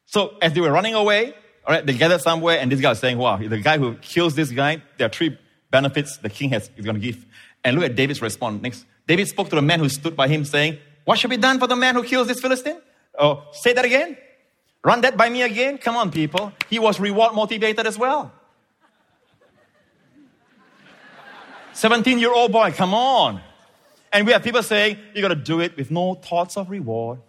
So as they were running away, all right, they gathered somewhere, and this guy was saying, wow, the guy who kills this guy, there are 3 benefits the king is going to give. And look at David's response. Next, David spoke to the man who stood by him, saying, what shall be done for the man who kills this Philistine? Oh, say that again. Run that by me again. Come on, people. He was reward motivated as well. 17-year-old boy, come on. And we have people saying, you got to do it with no thoughts of reward.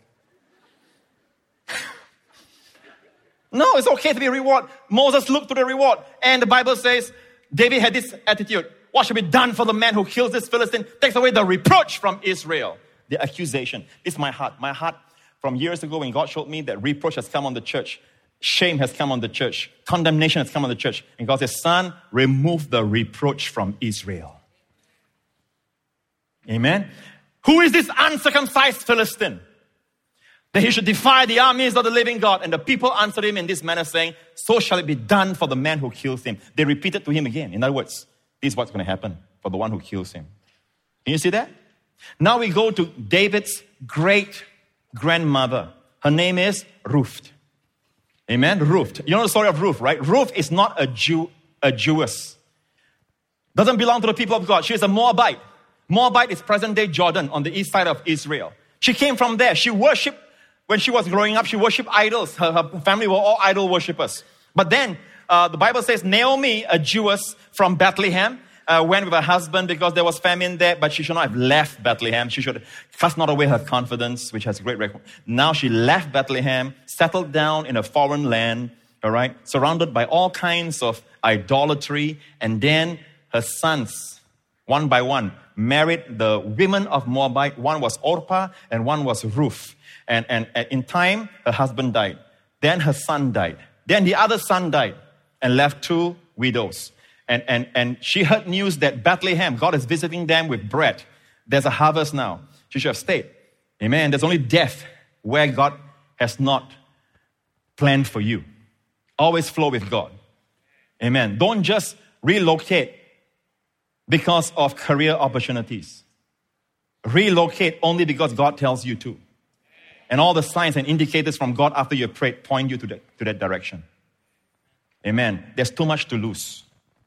No, it's okay to be reward. Moses looked to the reward. And the Bible says, David had this attitude. What should be done for the man who kills this Philistine? Takes away the reproach from Israel. The accusation. It's my heart. My heart from years ago when God showed me that reproach has come on the church. Shame has come on the church. Condemnation has come on the church. And God says, son, remove the reproach from Israel. Amen. Who is this uncircumcised Philistine, that he should defy the armies of the living God? And the people answered him in this manner, saying, so shall it be done for the man who kills him. They repeated to him again. In other words, this is what's going to happen for the one who kills him. Can you see that? Now we go to David's great-grandmother. Her name is Ruth. Amen? Ruth. You know the story of Ruth, right? Ruth is not a Jewess. Doesn't belong to the people of God. She is a Moabite. Moabite is present-day Jordan on the east side of Israel. She came from there. She worshipped, when she was growing up, she worshipped idols. Her family were all idol worshippers. But then, the Bible says Naomi, a Jewess from Bethlehem, went with her husband because there was famine there, but she should not have left Bethlehem. She should cast not away her confidence, which has great record. Now she left Bethlehem, settled down in a foreign land, all right, surrounded by all kinds of idolatry. And then her sons, one by one, married the women of Moabite. One was Orpah and one was Ruth. And in time, her husband died. Then her son died. Then the other son died and left 2 widows. And she heard news that Bethlehem, God is visiting them with bread. There's a harvest now. She should have stayed. Amen. There's only death where God has not planned for you. Always flow with God. Amen. Don't just relocate because of career opportunities. Relocate only because God tells you to. And all the signs and indicators from God after you prayed point you to that direction. Amen. There's too much to lose.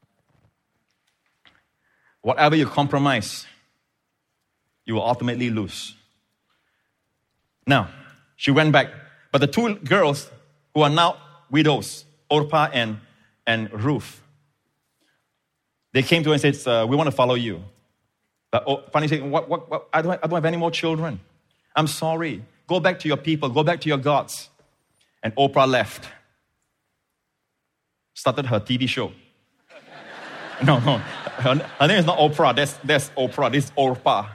Whatever you compromise, you will ultimately lose. Now, she went back. But the 2 girls who are now widows, Orpah and Ruth, they came to her and said, we want to follow you. But Fanny said, what? I don't have any more children. I'm sorry. Go back to your people. Go back to your gods. And Oprah left. Started her TV show. No. Her name is not Oprah. That's Oprah. This is Orpah.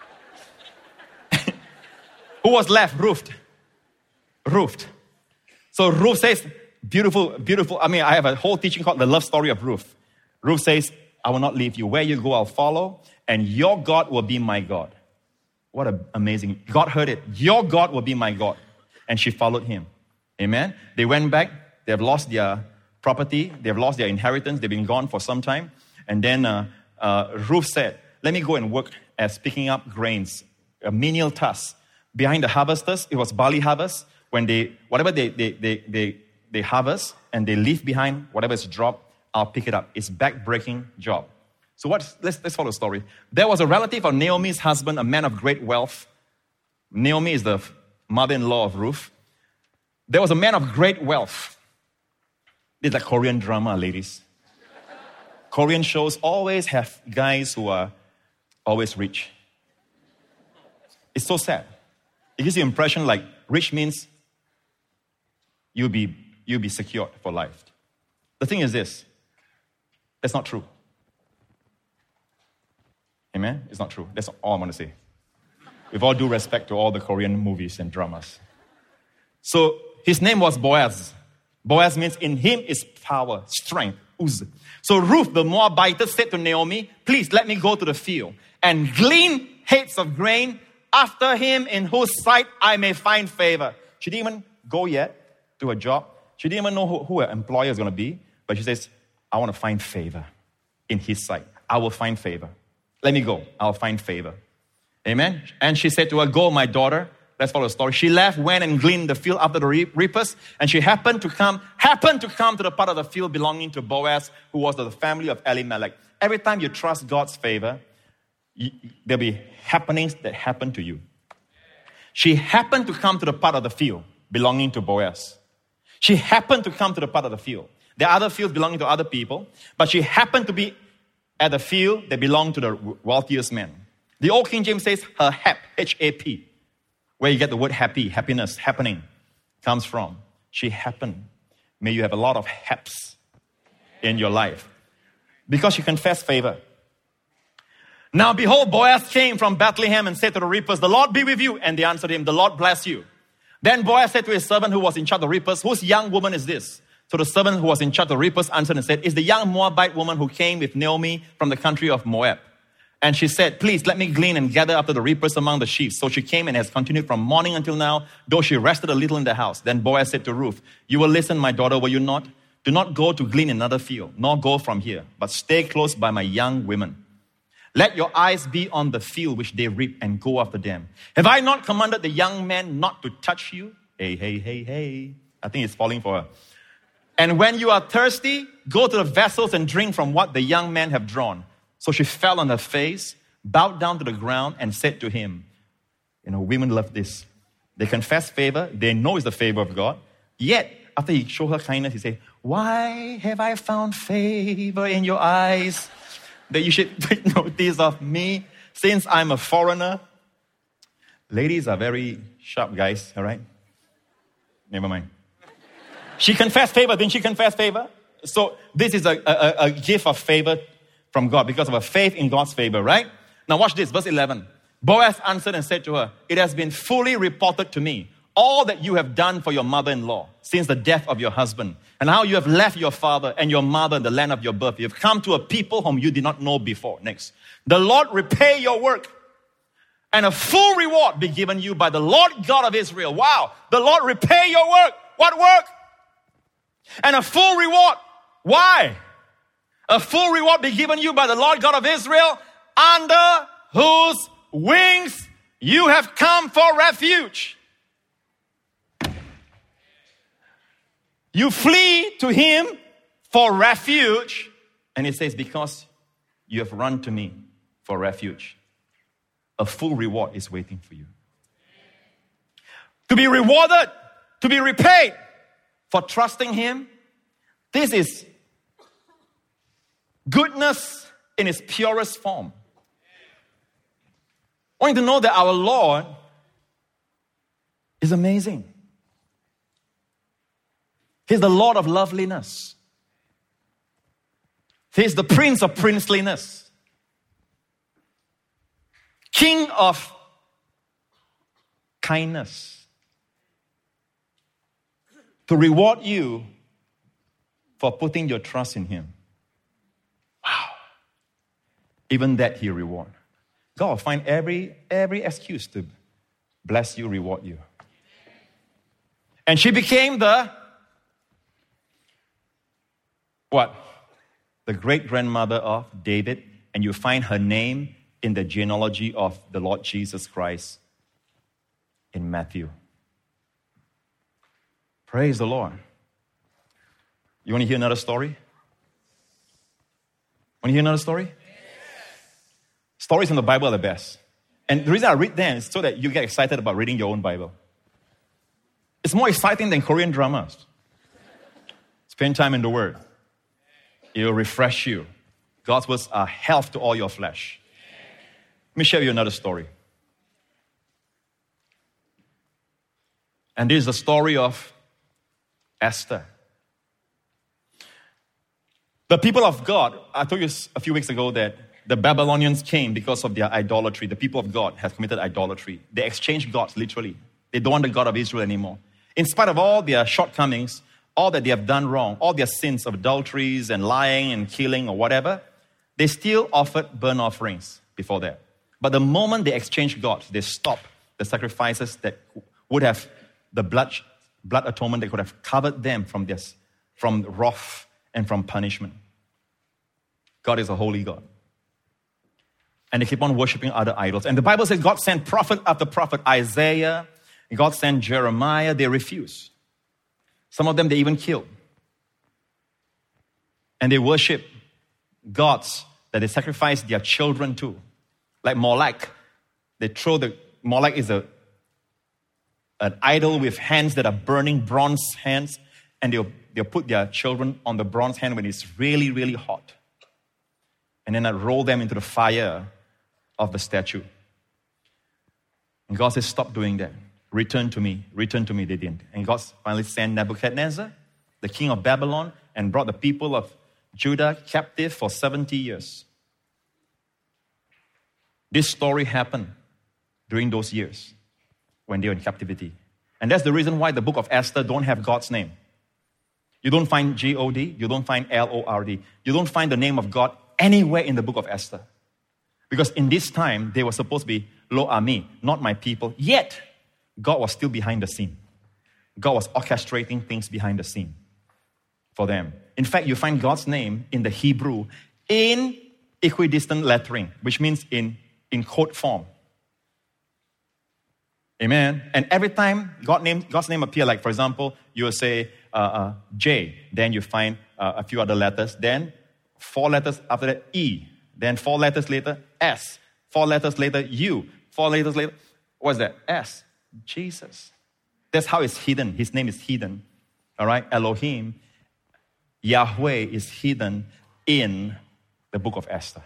Who was left? Ruth. So Ruth says, beautiful. I mean, I have a whole teaching called The Love Story of Ruth. Ruth says, I will not leave you. Where you go, I'll follow. And your God will be my God. What an amazing. God heard it. Your God will be my God. And she followed him. Amen. They went back. They have lost their property. They have lost their inheritance. They've been gone for some time. And then Ruth said, let me go and work as picking up grains, a menial task. Behind the harvesters, it was barley harvest. When they harvest and they leave behind whatever is dropped, I'll pick it up. It's back-breaking job. So let's follow the story. There was a relative of Naomi's husband, a man of great wealth. Naomi is the mother-in-law of Ruth. There was a man of great wealth. It's like Korean drama, ladies. Korean shows always have guys who are always rich. It's so sad. It gives you the impression like rich means you'll be secured for life. The thing is this. That's not true. Amen? It's not true. That's all I'm going to say. With all due respect to all the Korean movies and dramas. So his name was Boaz. Boaz means in him is power, strength, uz. So Ruth, the Moabitess, said to Naomi, please let me go to the field and glean heads of grain after him in whose sight I may find favor. She didn't even go yet to her job. She didn't even know who her employer is going to be. But she says, I want to find favor in his sight. I will find favor. Let me go. I'll find favor. Amen. And she said to her, go, my daughter. Let's follow the story. She left, went and gleaned the field after the reapers, and she happened to come to the part of the field belonging to Boaz, who was of the family of Elimelech. Every time you trust God's favor, there'll be happenings that happen to you. She happened to come to the part of the field belonging to Boaz. She happened to come to the part of the field. There are other fields belonging to other people, but she happened to be at the field that belonged to the wealthiest man. The Old King James says her hap, H-A-P, where you get the word happy, happiness, happening, comes from. She happened. May you have a lot of haps in your life. Because she confessed favor. Now behold, Boaz came from Bethlehem and said to the reapers, "The Lord be with you." And they answered him, "The Lord bless you." Then Boaz said to his servant who was in charge of the reapers, "Whose young woman is this?" So the servant who was in charge of the reapers answered and said, "It's the young Moabite woman who came with Naomi from the country of Moab." And she said, "Please let me glean and gather after the reapers among the sheaves." So she came and has continued from morning until now, though she rested a little in the house. Then Boaz said to Ruth, "You will listen, my daughter, will you not? Do not go to glean another field, nor go from here, but stay close by my young women. Let your eyes be on the field which they reap and go after them. Have I not commanded the young man not to touch you?" Hey, hey, hey, hey. I think it's falling for her. "And when you are thirsty, go to the vessels and drink from what the young men have drawn." So she fell on her face, bowed down to the ground, and said to him, women love this. They confess favor. They know it's the favor of God. Yet, after he showed her kindness, he said, "Why have I found favor in your eyes that you should take notice of me, since I'm a foreigner?" Ladies are very sharp guys, all right? Never mind. She confessed favor. Didn't she confess favor? So this is a gift of favor from God because of her faith in God's favor, right? Now watch this, verse 11. Boaz answered and said to her, "It has been fully reported to me, all that you have done for your mother-in-law since the death of your husband, and how you have left your father and your mother in the land of your birth. You have come to a people whom you did not know before." Next. "The Lord repay your work, and a full reward be given you by the Lord God of Israel." Wow. The Lord repay your work. What work? And a full reward. Why? "A full reward be given you by the Lord God of Israel, under whose wings you have come for refuge." You flee to him for refuge. And it says, because you have run to me for refuge, a full reward is waiting for you. To be rewarded, to be repaid for trusting him. This is goodness in its purest form. I want you to know that our Lord is amazing. He's the Lord of loveliness. He's the Prince of princeliness. King of kindness. To reward you for putting your trust in him. Wow. Even that he reward. God will find every excuse to bless you, reward you. And she became the great-grandmother of David. And you find her name in the genealogy of the Lord Jesus Christ in Matthew. Praise the Lord. You want to hear another story? Want to hear another story? Stories in the Bible are the best. And the reason I read them is so that you get excited about reading your own Bible. It's more exciting than Korean dramas. Spend time in the Word. It will refresh you. God's words are health to all your flesh. Let me share with you another story. And this is the story of Esther. The people of God, I told you a few weeks ago that the Babylonians came because of their idolatry. The people of God have committed idolatry. They exchanged gods, literally. They don't want the God of Israel anymore. In spite of all their shortcomings, all that they have done wrong, all their sins of adulteries and lying and killing or whatever, they still offered burnt offerings before that. But the moment they exchanged gods, they stopped the sacrifices that would have the blood atonement that could have covered them from wrath and from punishment. God is a holy God. And they keep on worshiping other idols. And the Bible says God sent prophet after prophet, Isaiah, God sent Jeremiah, they refused. Some of them they even killed. And they worship gods that they sacrifice their children to. Like Molech. Molech is an idol with hands that are burning, bronze hands. And they'll put their children on the bronze hand when it's really, really hot. And then roll them into the fire of the statue. And God says, stop doing that. Return to me, they didn't. And God finally sent Nebuchadnezzar, the king of Babylon, and brought the people of Judah captive for 70 years. This story happened during those years when they were in captivity. And that's the reason why the book of Esther don't have God's name. You don't find G-O-D, you don't find L-O-R-D. You don't find the name of God anywhere in the book of Esther. Because in this time, they were supposed to be Lo Ami, not my people. Yet, God was still behind the scene. God was orchestrating things behind the scene for them. In fact, you find God's name in the Hebrew in equidistant lettering, which means in code form. Amen. And every time God's name appears, like for example, you will say J, then you find a few other letters, then 4 letters after that, E, then 4 letters later, S, 4 letters later, U, 4 letters later, what's that? S. Jesus. That's how it's hidden. His name is hidden. All right? Elohim, Yahweh is hidden in the book of Esther.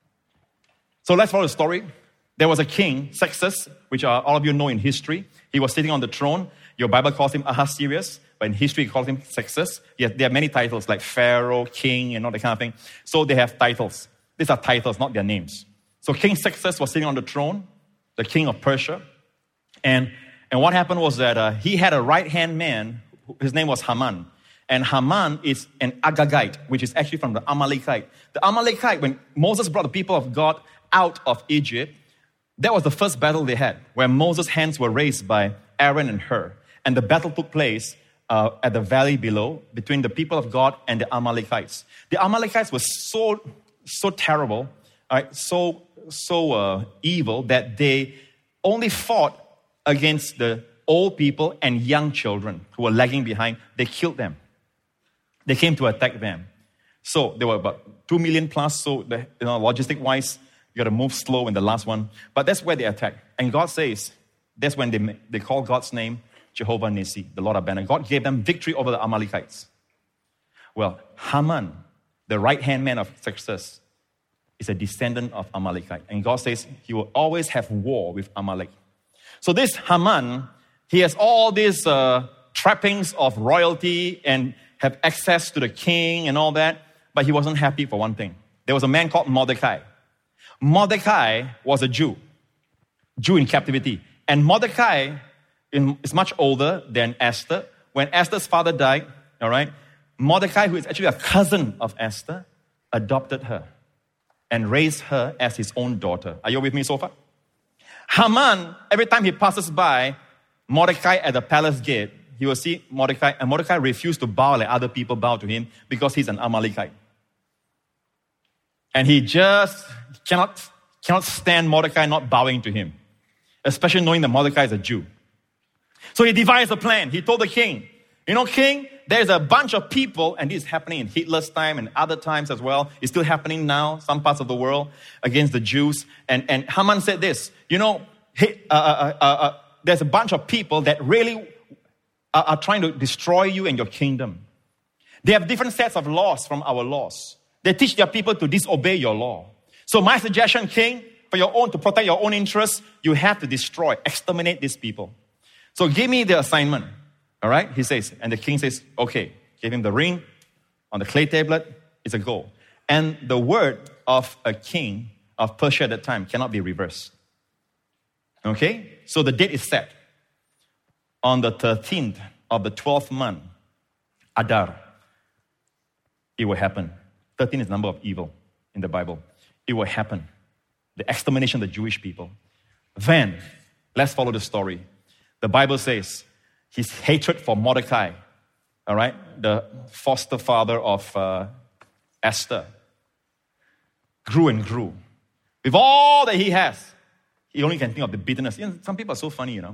So let's follow the story. There was a king, Xerxes, which all of you know in history. He was sitting on the throne. Your Bible calls him Ahasuerus, but in history it calls him Xerxes. There are many titles like Pharaoh, king, and all that kind of thing. So they have titles. These are titles, not their names. So King Xerxes was sitting on the throne, the king of Persia. And what happened was that he had a right-hand man, his name was Haman. And Haman is an Agagite, which is actually from the Amalekite. The Amalekite, when Moses brought the people of God out of Egypt, that was the first battle they had, where Moses' hands were raised by Aaron and Hur. And the battle took place at the valley below between the people of God and the Amalekites. The Amalekites were so terrible, so evil that they only fought against the old people and young children who were lagging behind. They killed them. They came to attack them. So there were about 2 million plus. So logistic-wise, you got to move slow in the last one. But that's where they attacked. And God says, that's when they call God's name Jehovah Nissi, the Lord of Banner. God gave them victory over the Amalekites. Well, Haman, the right-hand man of Xerxes, is a descendant of Amalekite. And God says he will always have war with Amalek. So this Haman, he has all these trappings of royalty and have access to the king and all that. But he wasn't happy for one thing. There was a man called Mordecai. Mordecai was a Jew in captivity. And Mordecai is much older than Esther. When Esther's father died, all right, Mordecai, who is actually a cousin of Esther, adopted her and raised her as his own daughter. Are you with me so far? Haman, every time he passes by Mordecai at the palace gate, he will see Mordecai, and Mordecai refused to bow like other people bow to him because he's an Amalekite. And he just cannot stand Mordecai not bowing to him, especially knowing that Mordecai is a Jew. So he devised a plan. He told the king, king, there's a bunch of people, and this is happening in Hitler's time and other times as well. It's still happening now, some parts of the world, against the Jews. And Haman said this, there's a bunch of people that really are trying to destroy you and your kingdom. They have different sets of laws from our laws. They teach their people to disobey your law. So my suggestion, king, to protect your own interests, you have to exterminate these people. So give me the assignment. All right? He says, and the king says, okay. Gave him the ring on the clay tablet. It's a go. And the word of a king of Persia at that time cannot be reversed. Okay? So the date is set. On the 13th of the 12th month, Adar, it will happen. 13 is the number of evil in the Bible. It will happen. The extermination of the Jewish people. Then, let's follow the story. The Bible says his hatred for Mordecai, all right, the foster father of Esther, grew and grew. With all that he has, he only can think of the bitterness. Some people are so funny,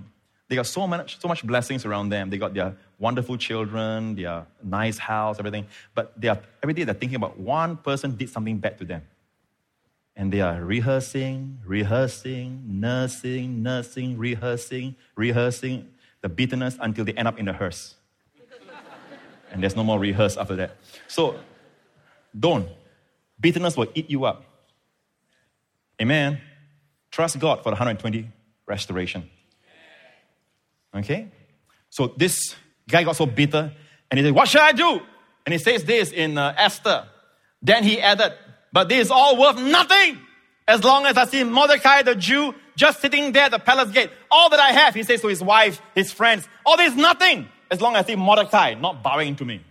They got so much blessings around them. They got their wonderful children, their nice house, everything. But every day they're thinking about one person did something bad to them. And they are rehearsing, nursing, rehearsing the bitterness until they end up in the hearse. And there's no more rehearse after that. So, don't. Bitterness will eat you up. Amen. Trust God for the 120 restoration. Okay? So this guy got so bitter, and he said, what should I do? And he says this in Esther. Then he added, but this is all worth nothing as long as I see Mordecai the Jew just sitting there at the palace gate. All that I have, he says to his wife, his friends, all this is nothing as long as I see Mordecai not bowing to me.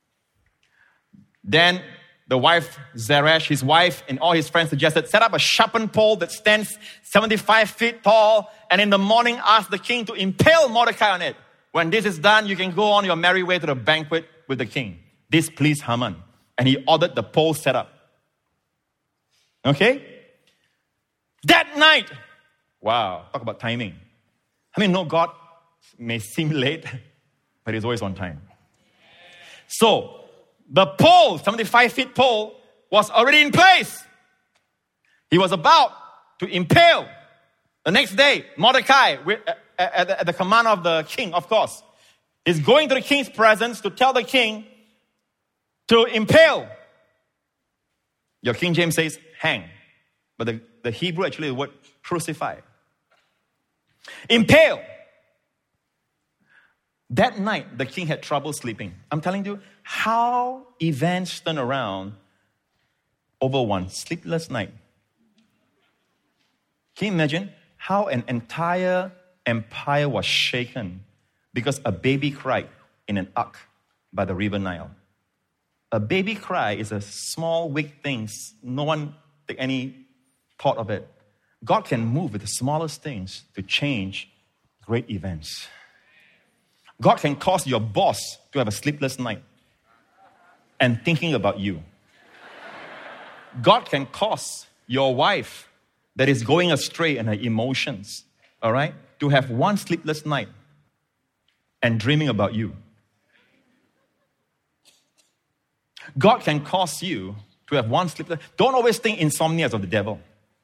Then the wife, Zeresh, his wife and all his friends suggested, set up a sharpened pole that stands 75 feet tall, and in the morning ask the king to impale Mordecai on it. When this is done, you can go on your merry way to the banquet with the king. This pleased Haman, and he ordered the pole set up. Okay? That night, wow, talk about timing. I mean, no, God may seem late, but he's always on time. So, the pole, 75-feet pole, was already in place. He was about to impale. The next day, Mordecai, at the command of the king, of course, is going to the king's presence to tell the king to impale. Your King James says hang. But the Hebrew actually, the word crucify. Impale. That night, the king had trouble sleeping. I'm telling you how events turn around over one sleepless night. Can you imagine how an entire empire was shaken because a baby cried in an ark by the river Nile? A baby cry is a small, weak thing. No one take any thought of it. God can move with the smallest things to change great events. God can cause your boss to have a sleepless night and thinking about you. God can cause your wife that is going astray in her emotions, all right, to have one sleepless night and dreaming about you. God can cause you to have one sleepless. Don't always think insomnia is of the devil.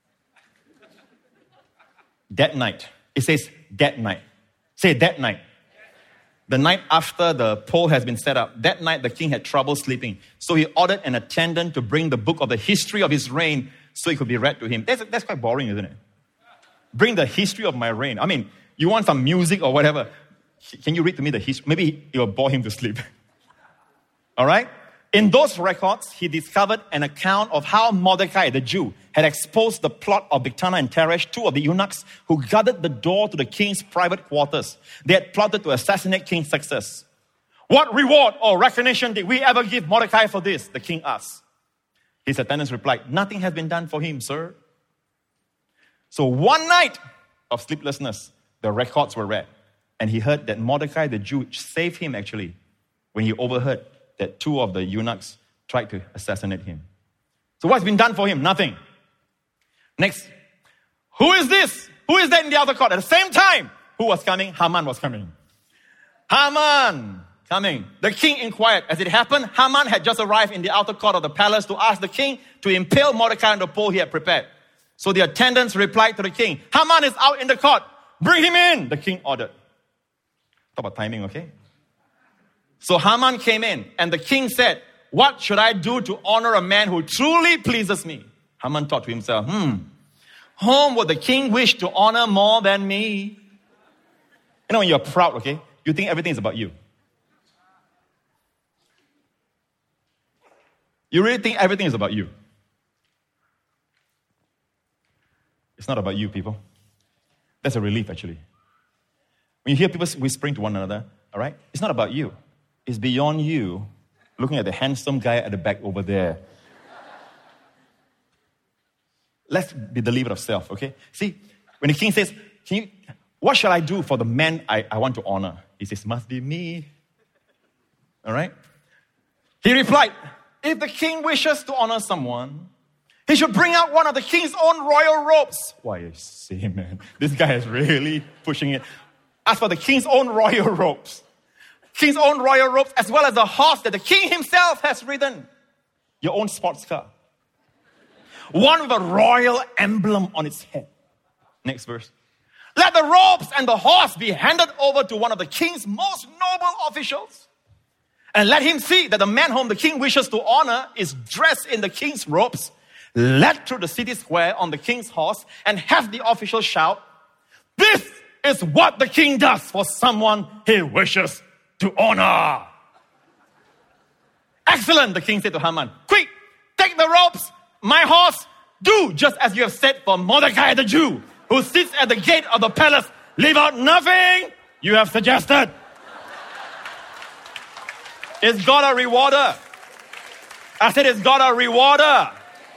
That night. It says that night. Say that night. The night after the pole has been set up, that night the king had trouble sleeping. So he ordered an attendant to bring the book of the history of his reign so it could be read to him. That's quite boring, isn't it? Bring the history of my reign. I mean, you want some music or whatever. Can you read to me the history? Maybe it will bore him to sleep. All right? In those records, he discovered an account of how Mordecai, the Jew, had exposed the plot of Bigthana and Teresh, two of the eunuchs who guarded the door to the king's private quarters. They had plotted to assassinate King Xerxes. What reward or recognition did we ever give Mordecai for this? The king asked. His attendants replied, nothing has been done for him, sir. So one night of sleeplessness, the records were read. And he heard that Mordecai, the Jew, saved him actually when he overheard that two of the eunuchs tried to assassinate him. So what's been done for him? Nothing. Next. Who is this? Who is that in the outer court? At the same time, who was coming? Haman was coming. Haman coming. The king inquired. As it happened, Haman had just arrived in the outer court of the palace to ask the king to impale Mordecai on the pole he had prepared. So the attendants replied to the king, Haman is out in the court. Bring him in, the king ordered. Talk about timing, okay? So Haman came in, and the king said, what should I do to honor a man who truly pleases me? Haman thought to himself, whom would the king wish to honor more than me? You know, when you're proud, okay, you think everything is about you. You really think everything is about you. It's not about you, people. That's a relief, actually. When you hear people whispering to one another, all right, it's not about you. It's beyond you, looking at the handsome guy at the back over there. Let's be the leader of self, okay? See, when the king says, what shall I do for the man I want to honor? He says, must be me. All right? He replied, if the king wishes to honor someone, he should bring out one of the king's own royal robes. Why, you see, man, this guy is really pushing it. As for the king's own royal robes, as well as the horse that the king himself has ridden, your own sports car, one with a royal emblem on its head. Next verse. Let the robes and the horse be handed over to one of the king's most noble officials. And let him see that the man whom the king wishes to honor is dressed in the king's robes, led through the city square on the king's horse, and have the official shout, "This is what the king does for someone he wishes to honor." Excellent, the king said to Haman. Quick, take the robes, my horse, do just as you have said for Mordecai the Jew, who sits at the gate of the palace. Leave out nothing you have suggested. It's got a rewarder. I said it's got a rewarder.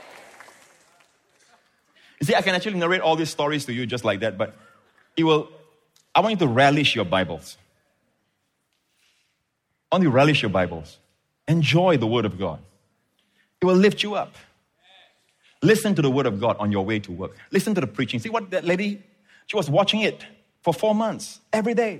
You see, I can actually narrate all these stories to you just like that, but I want you to relish your Bibles. I want you to relish your Bibles. Enjoy the Word of God. It will lift you up. Listen to the Word of God on your way to work. Listen to the preaching. See what that lady, she was watching it for 4 months, every day.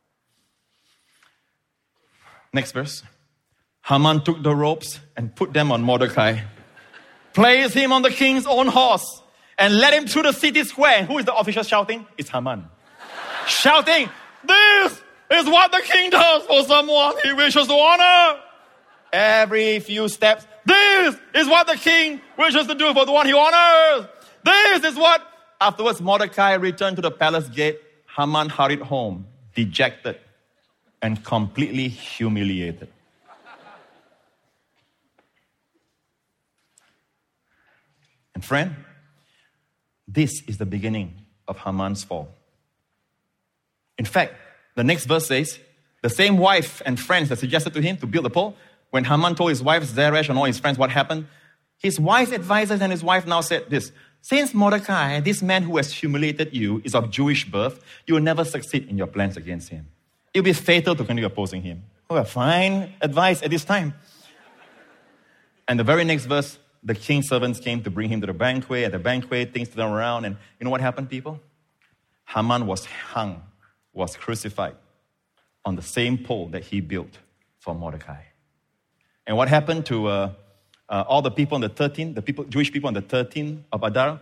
Next verse. Haman took the ropes and put them on Mordecai, placed him on the king's own horse, and led him through the city square. And who is the official shouting? It's Haman. Shouting, "This is what the king does for someone he wishes to honor." Every few steps, this is what the king wishes to do for the one he honors. This is what... Afterwards, Mordecai returned to the palace gate. Haman hurried home, dejected and completely humiliated. And friend, this is the beginning of Haman's fall. In fact, the next verse says, the same wife and friends that suggested to him to build the pole, when Haman told his wife Zeresh and all his friends what happened, his wise advisors and his wife now said this: "Since Mordecai, this man who has humiliated you, is of Jewish birth, you will never succeed in your plans against him. It will be fatal to continue opposing him." Oh, fine advice at this time. And the very next verse, the king's servants came to bring him to the banquet. At the banquet, things turned around, and you know what happened, people? Haman was hung, was crucified on the same pole that he built for Mordecai. And what happened to all the people on the 13th, Jewish people on the 13th of Adar?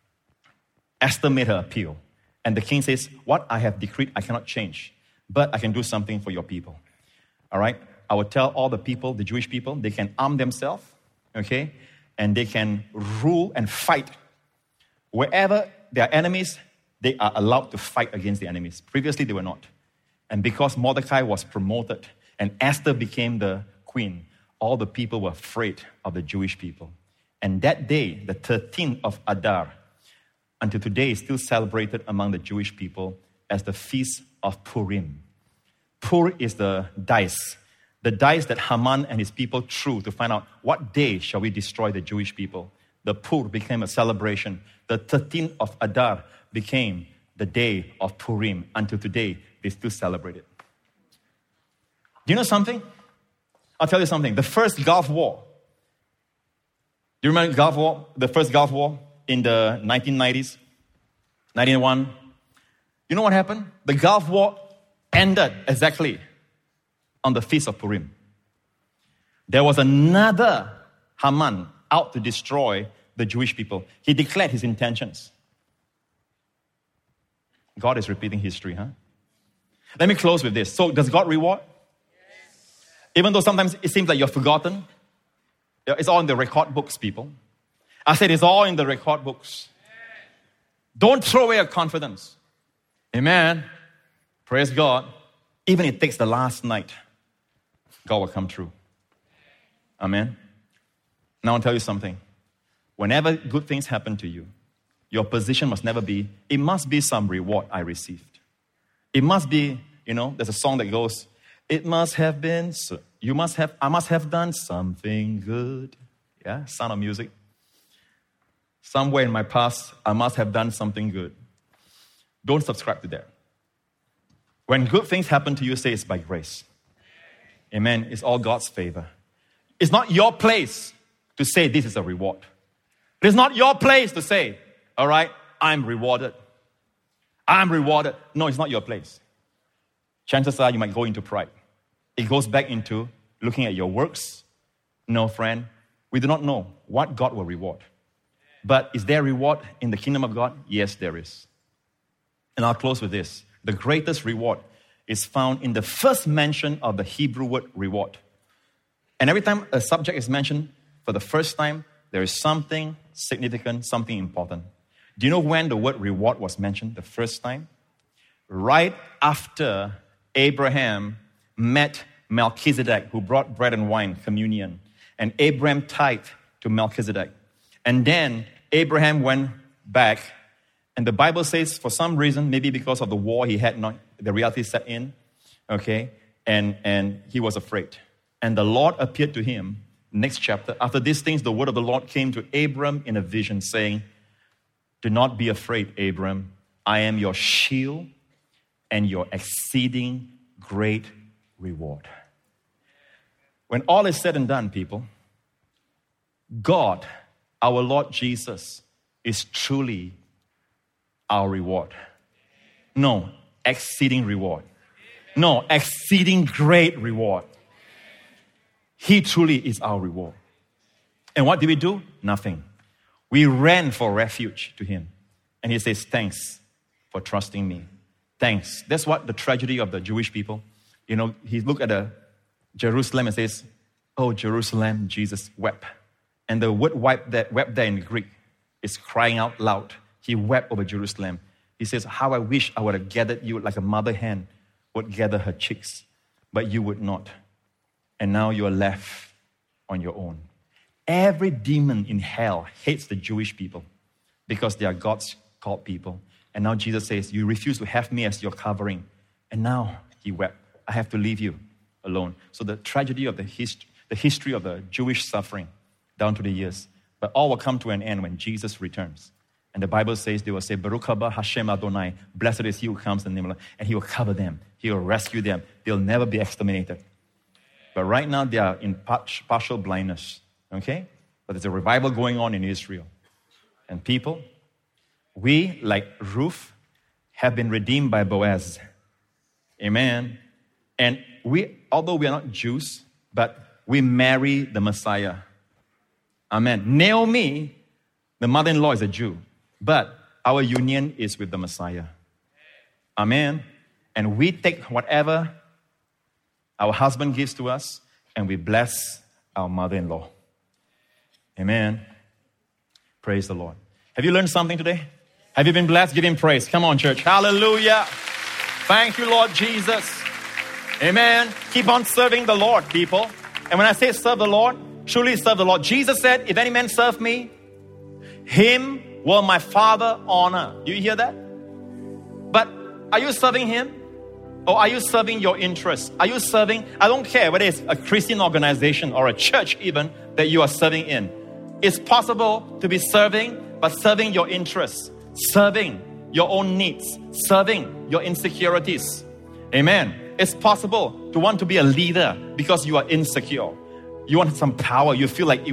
Esther made her appeal. And the king says, "What I have decreed, I cannot change, but I can do something for your people." All right? I will tell all the people, the Jewish people, they can arm themselves, okay? And they can rule and fight. Wherever there are enemies, they are allowed to fight against the enemies. Previously, they were not. And because Mordecai was promoted and Esther became the queen, all the people were afraid of the Jewish people. And that day, the 13th of Adar, until today, is still celebrated among the Jewish people as the Feast of Purim. Pur is the dice that Haman and his people threw to find out what day shall we destroy the Jewish people. The Pur became a celebration. The 13th of Adar became the day of Purim. Until today, they still celebrate it. Do you know something? I'll tell you something. The first Gulf War. Do you remember Gulf War? The first Gulf War in the 1990s? 1991. You know what happened? The Gulf War ended exactly on the Feast of Purim. There was another Haman out to destroy the Jewish people. He declared his intentions. God is repeating history, huh? Let me close with this. So, does God reward? Yes. Even though sometimes it seems like you're forgotten, it's all in the record books, people. I said it's all in the record books. Don't throw away your confidence. Amen. Praise God. Even if it takes the last night, God will come through. Amen. Now I'll tell you something. Whenever good things happen to you, your position must never be, it must be some reward I received. It must be, there's a song that goes, it must have been, I must have done something good. Yeah, Sound of Music. Somewhere in my past, I must have done something good. Don't subscribe to that. When good things happen to you, say it's by grace. Amen. It's all God's favor. It's not your place to say this is a reward. It is not your place to say, all right, I'm rewarded. I'm rewarded. No, it's not your place. chances are you might go into pride. It goes back into looking at your works. No, friend, we do not know what God will reward. But is there reward in the kingdom of God? Yes, there is. And I'll close with this. The greatest reward is found in the first mention of the Hebrew word reward. And every time a subject is mentioned for the first time, there is something significant, something important. Do you know when the word reward was mentioned the first time? Right after Abraham met Melchizedek, who brought bread and wine, communion. And Abraham tithed to Melchizedek. And then Abraham went back. And the Bible says, for some reason, maybe because of the war he had not, the reality set in, okay? And he was afraid. And the Lord appeared to him, next chapter. After these things, the word of the Lord came to Abram in a vision, saying, do not be afraid, Abram. I am your shield and your exceeding great reward. When all is said and done, people, God, our Lord Jesus, is truly our reward. No, exceeding reward. No, exceeding great reward. He truly is our reward. And what did we do? Nothing. We ran for refuge to him. And he says, thanks for trusting me. Thanks. That's what the tragedy of the Jewish people. You know, he looked at Jerusalem and says, oh, Jerusalem, Jesus wept. And the word wept there in Greek is crying out loud. He wept over Jerusalem. He says, how I wish I would have gathered you like a mother hen would gather her chicks, but you would not. And now you are left on your own. Every demon in hell hates the Jewish people because they are God's called people. And now Jesus says, you refuse to have me as your covering. And now he wept. I have to leave you alone. So the tragedy of the history of the Jewish suffering down to the years. But all will come to an end when Jesus returns. And the Bible says, they will say, Baruch haba Hashem Adonai, blessed is he who comes in the name of the Lord. And he will cover them. He will rescue them. They'll never be exterminated. But right now, they are in partial blindness. Okay? But there's a revival going on in Israel. And people, we, like Ruth, have been redeemed by Boaz. Amen. And we, although we are not Jews, but we marry the Messiah. Amen. Naomi, the mother-in-law, is a Jew. But our union is with the Messiah. Amen. And we take whatever our husband gives to us and we bless our mother-in-law. Amen. Praise the Lord. Have you learned something today? Have you been blessed? Give him praise. Come on, church. Hallelujah. Thank you, Lord Jesus. Amen. Keep on serving the Lord, people. And when I say serve the Lord, truly serve the Lord. Jesus said, if any man serve me, him will my Father honor. Do you hear that? But are you serving him? Or are you serving your interests? Are you serving, I don't care whether it's a Christian organization or a church even that you are serving in. It's possible to be serving, but serving your interests, serving your own needs, serving your insecurities. Amen. It's possible to want to be a leader because you are insecure. You want some power. You feel like it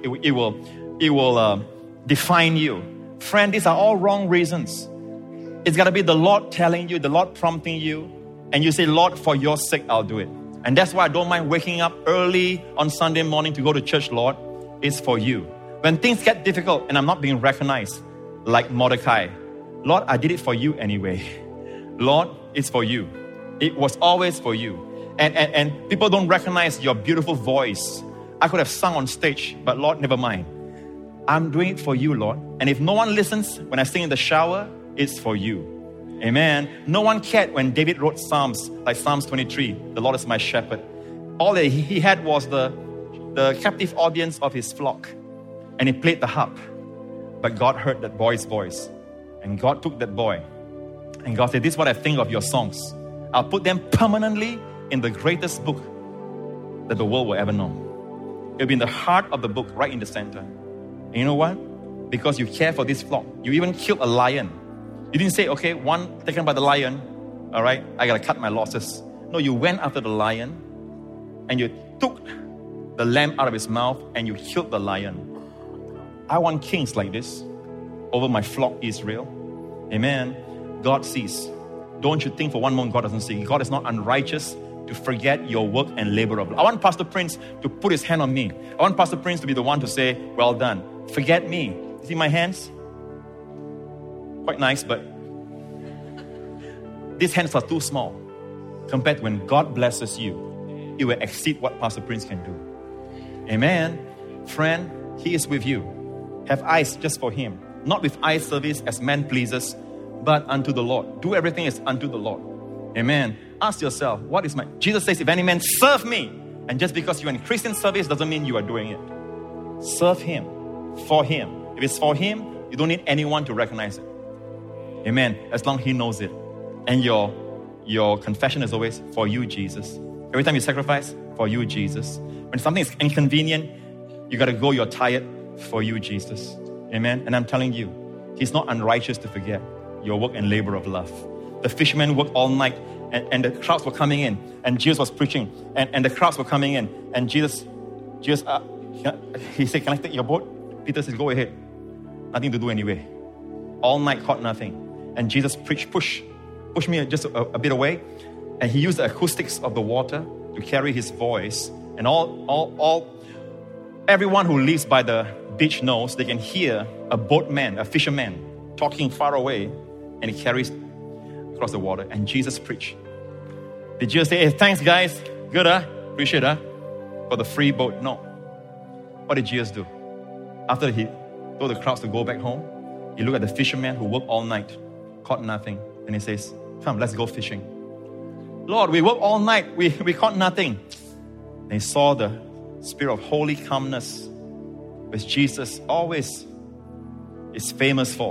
will define you. Friend, these are all wrong reasons. It's got to be the Lord telling you, the Lord prompting you, and you say, Lord, for your sake, I'll do it. And that's why I don't mind waking up early on Sunday morning to go to church, Lord. It's for you. When things get difficult and I'm not being recognized, like Mordecai, Lord, I did it for you anyway. Lord, it's for you. It was always for you. And people don't recognize your beautiful voice. I could have sung on stage, but Lord, never mind. I'm doing it for you, Lord. And if no one listens when I sing in the shower, it's for you. Amen. No one cared when David wrote Psalms, like Psalms 23, the Lord is my shepherd. All that he had was the captive audience of his flock. And he played the harp. But God heard that boy's voice. And God took that boy. And God said, this is what I think of your songs. I'll put them permanently in the greatest book that the world will ever know. It'll be in the heart of the book, right in the center. And you know what? Because you care for this flock. You even killed a lion. You didn't say, okay, one taken by the lion. All right, I got to cut my losses. No, you went after the lion and you took the lamb out of his mouth and you killed the lion. I want kings like this over my flock Israel. Amen. God sees. don't you think for one moment God doesn't see. God is not unrighteous to forget your work and labor of love. I want Pastor Prince to put his hand on me. I want Pastor Prince to be the one to say, well done. Forget me. See my hands? Quite nice, but these hands are too small compared to when God blesses you. It will exceed what Pastor Prince can do. Amen. Friend, He is with you. Have eyes just for Him. Not with eye service as man pleases, but unto the Lord. Do everything as unto the Lord. Amen. Ask yourself, what is my... Jesus says, if any man serve me, and just because you're in Christian service doesn't mean you are doing it. Serve Him, for Him. If it's for Him, you don't need anyone to recognize it. Amen. As long as He knows it. And your confession is always, for you, Jesus. Every time you sacrifice, for you, Jesus. When something is inconvenient, you got to go, you're tired, for you, Jesus. Amen. And I'm telling you, He's not unrighteous to forget your work and labor of love. The fishermen worked all night, and the crowds were coming in, and Jesus was preaching, and the crowds were coming in, and Jesus he said, can I take your boat? Peter says, go ahead. Nothing to do anyway. All night caught nothing. And Jesus preached, push me just a bit away, and He used the acoustics of the water to carry His voice, and everyone who lives by the beach knows they can hear a boatman, a fisherman, talking far away, and he carries across the water. And Jesus preached. Did Jesus say, hey, thanks guys, good, appreciate for the free boat? No. What did Jesus do? After He told the crowds to go back home, He looked at the fisherman who worked all night, caught nothing, and He says, come, let's go fishing. Lord, we worked all night, we caught nothing. And He saw the spirit of holy calmness, which Jesus always is famous for.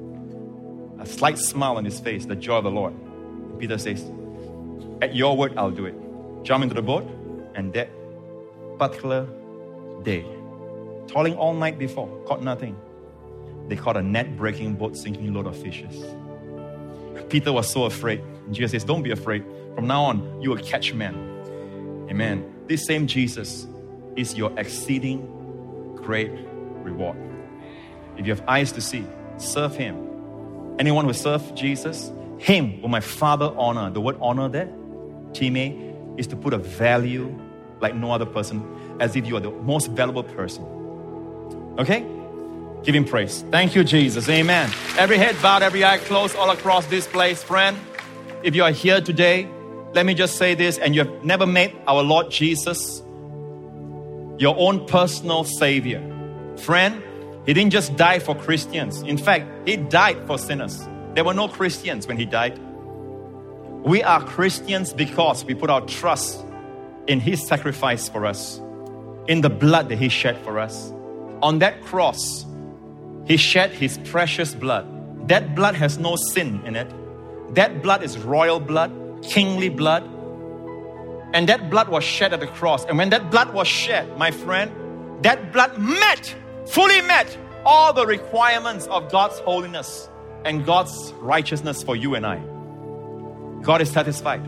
A slight smile on His face, the joy of the Lord. And Peter says, at your word, I'll do it. Jump into the boat, and that particular day, toiling all night before, caught nothing. They caught a net-breaking, boat-sinking load of fishes. Peter was so afraid. And Jesus says, don't be afraid. From now on, you will catch men. Amen. This same Jesus is your exceeding great reward. If you have eyes to see, serve Him. Anyone who serves Jesus, Him will my Father honor. The word honor there, time, is to put a value like no other person, as if you are the most valuable person. Okay? Give Him praise. Thank you, Jesus. Amen. Every head bowed, every eye closed all across this place. Friend, if you are here today, let me just say this, and you have never made our Lord Jesus your own personal Savior. Friend, He didn't just die for Christians. In fact, He died for sinners. There were no Christians when He died. We are Christians because we put our trust in His sacrifice for us, in the blood that He shed for us. On that cross, He shed His precious blood. That blood has no sin in it. That blood is royal blood, kingly blood. And that blood was shed at the cross. And when that blood was shed, my friend, that blood fully met all the requirements of God's holiness and God's righteousness for you and I. God is satisfied.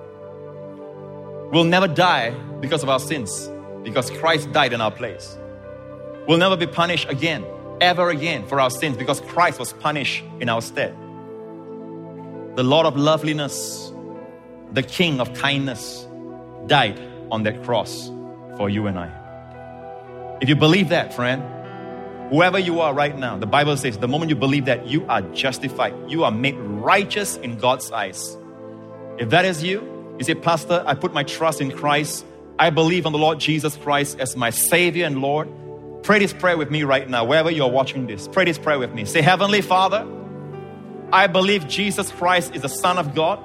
We'll never die because of our sins, because Christ died in our place. We'll never be punished again, ever again, for our sins, because Christ was punished in our stead. The Lord of loveliness, the King of kindness, died on that cross for you and I. If you believe that, friend, whoever you are right now, the Bible says the moment you believe that, you are justified. You are made righteous in God's eyes. If that is you, you say, Pastor, I put my trust in Christ. I believe on the Lord Jesus Christ as my Savior and Lord. Pray this prayer with me right now, wherever you're watching this. Pray this prayer with me. Say, Heavenly Father, I believe Jesus Christ is the Son of God.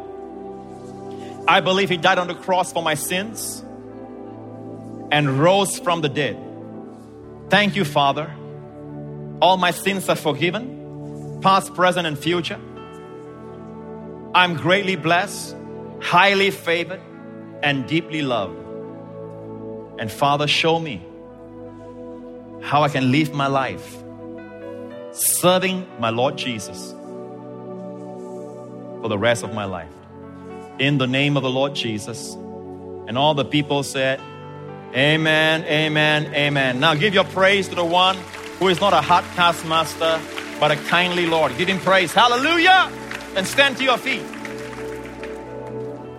I believe He died on the cross for my sins and rose from the dead. Thank you, Father. All my sins are forgiven, past, present, and future. I'm greatly blessed, highly favored, and deeply loved. And Father, show me how I can live my life serving my Lord Jesus for the rest of my life. In the name of the Lord Jesus. And all the people said, amen, amen, amen. Now give your praise to the one who is not a hard taskmaster, but a kindly Lord. Give Him praise. Hallelujah. And stand to your feet.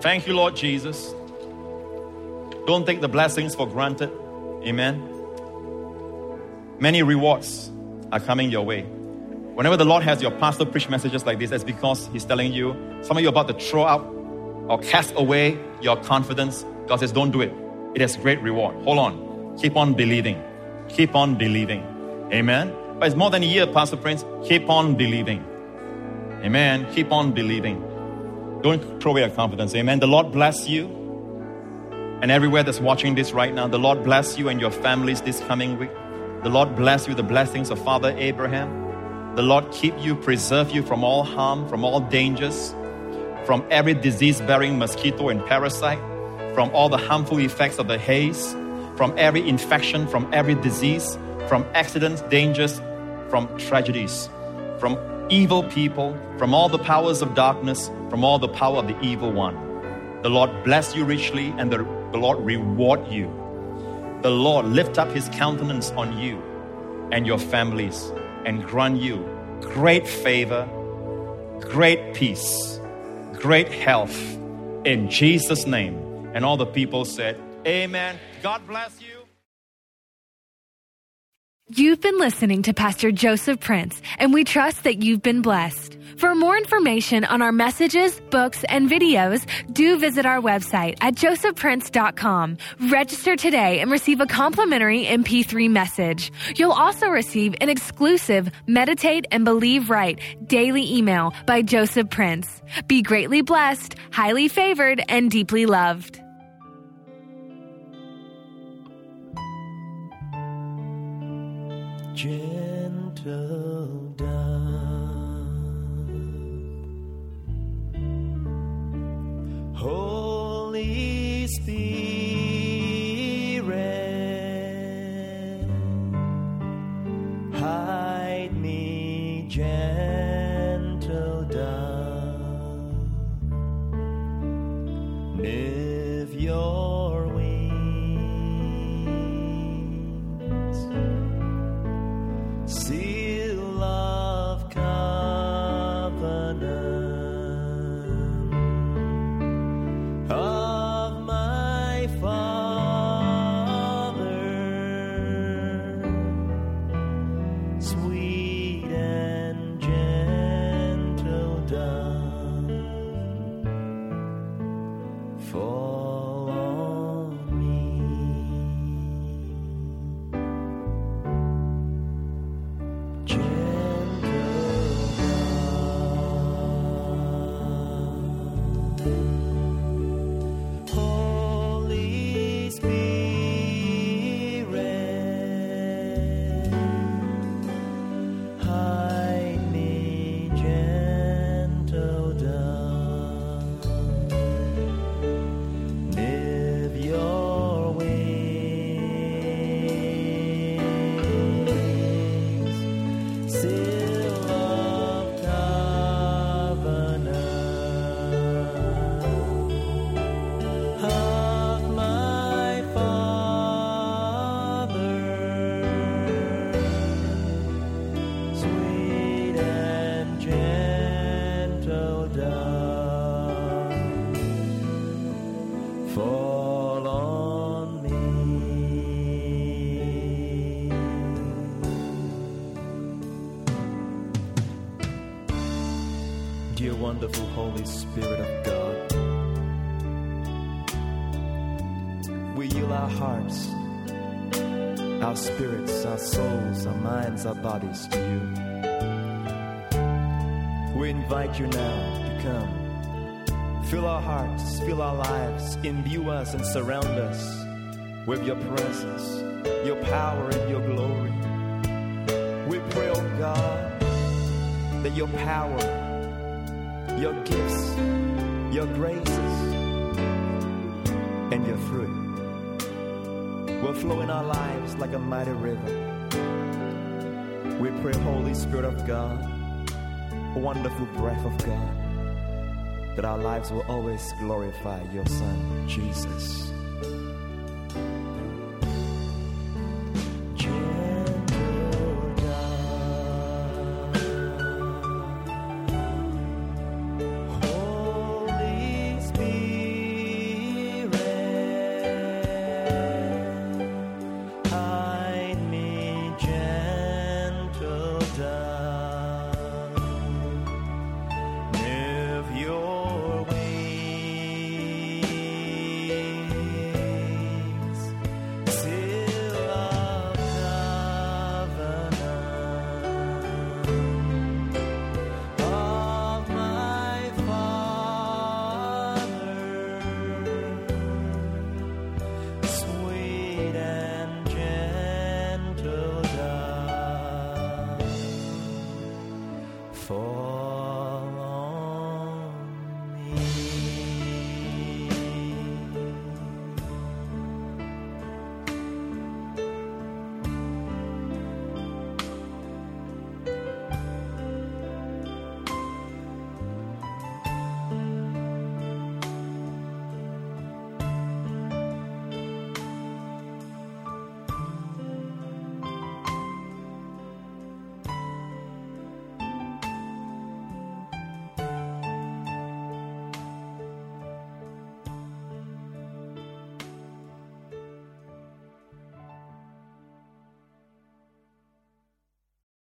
Thank you, Lord Jesus. Don't take the blessings for granted. Amen. Many rewards are coming your way. Whenever the Lord has your pastor preach messages like this, that's because He's telling you, some of you are about to throw out or cast away your confidence. God says, don't do it. It has great reward. Hold on. Keep on believing. Keep on believing. Amen. But it's more than a year, Pastor Prince. Keep on believing. Amen. Keep on believing. Don't throw away your confidence. Amen. The Lord bless you. And everywhere that's watching this right now, the Lord bless you and your families this coming week. The Lord bless you with the blessings of Father Abraham. The Lord keep you, preserve you from all harm, from all dangers, from every disease-bearing mosquito and parasite, from all the harmful effects of the haze, from every infection, from every disease, from accidents, dangers, from tragedies, from evil people, from all the powers of darkness, from all the power of the evil one. The Lord bless you richly, and the Lord reward you. The Lord lift up His countenance on you and your families and grant you great favor, great peace, great health in Jesus' name. And all the people said, amen. God bless you. You've been listening to Pastor Joseph Prince, and we trust that you've been blessed. For more information on our messages, books, and videos, do visit our website at josephprince.com. Register today and receive a complimentary MP3 message. You'll also receive an exclusive Meditate and Believe Right daily email by Joseph Prince. Be greatly blessed, highly favored, and deeply loved. Gentle dove, Holy Spirit, hide me, gentle dove, live your wings, seal of covenant of my Father, sweet and gentle dove, fall on me. Holy Spirit, hide me, gentle dove, live your wings, seal of covenant of my Father, sweet and gentle dove, fall on me. Dear wonderful Holy Spirit of God, we yield our hearts, our spirits, our souls, our minds, our bodies to you. We invite you now to come. Fill our hearts, fill our lives, imbue us and surround us with your presence, your power and your glory. We pray, oh God, that your power, your gifts, your graces, and your fruit will flow in our lives like a mighty river. We pray, Holy Spirit of God, wonderful breath of God, that our lives will always glorify your Son, Jesus.